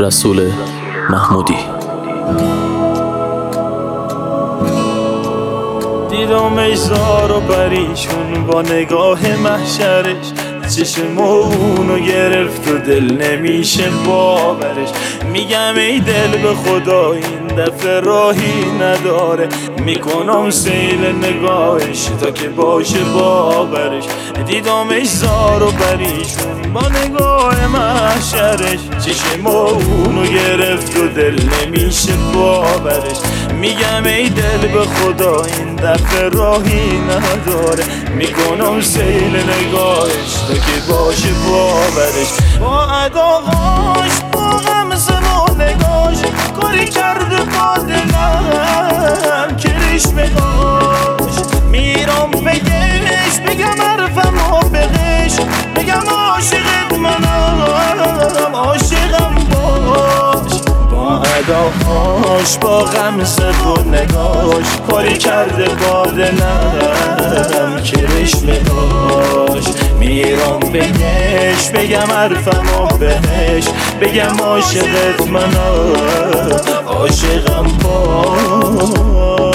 رسول محمودی. دیدمش زار و پریشون با نگاه محشرش، چشم اونو گرفت و دل نمیشه باورش. میگم ای دل به خدا این دفعه راهی نداره، میکنم سیل نگاهش تا که باشه باورش. دیدمش زار و پریشون با نگاه محشرش، چشم اونو گرفت و دل نمیشه باورش. میگم ای دل به خدا این دفعه راهی نداره، میکنم سیل نگاهش تا که باشه باورش. با اداهاش با غمزه و نگاش کاری کرده با دلم کرش بگاش. میرم بگش بگم حرفم و بغش، بگم عاشقت منم عاشقم باش. با اداهاش با غمزه و نگاش کاری کرده با دلم کرش بگاش. میرم بگش بگم حرفم و بهش، بگم عاشقت منم عاشقم باش.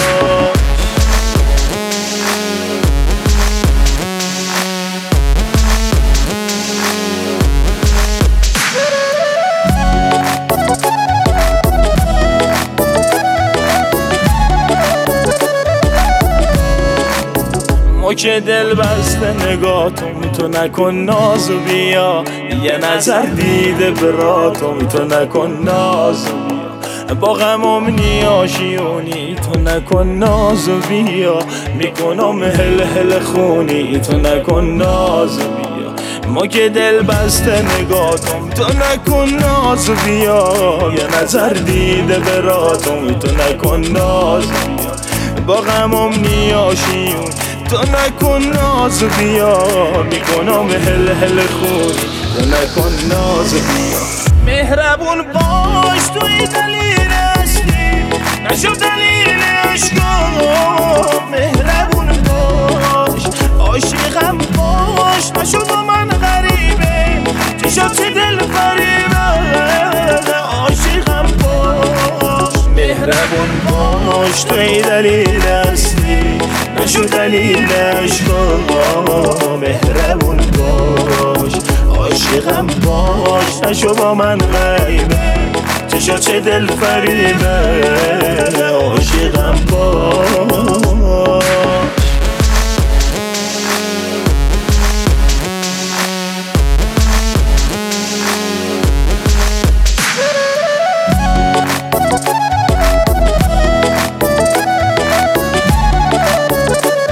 ما که دل بسته نگاهتون تو نکن ناز و بیا، یه نظر دیده براتون تو نکن ناز و بیا. با غمم نیاشیونی تو نکن ناز و بیا، میکنم هل هل خونی تو نکن ناز و بیا. ما که دل بسته نگاهتون تو نکن ناز و بیا، یه نظر دیده براتون تو نکن ناز و بیا. با غمم نیاشیونی تو نکن ناز بیا، میکنم هل هل خونی تو نکن ناز بیا. مهربون باش توی دلیل هستی، نشو دلیل عشقم. مهربون باش عاشقم باش، نشو با من غریبه چشم چه دل فریبه عاشقم باش. مهربون باش توی دلیل هستی، نشو دلیل عشقم. مهربون باش عاشقم باش، نشو با من غریبه چشا چه دل فریبه عاشقم باش.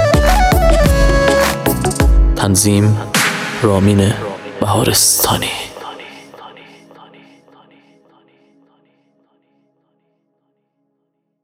تنظیم رامین بهارستانی.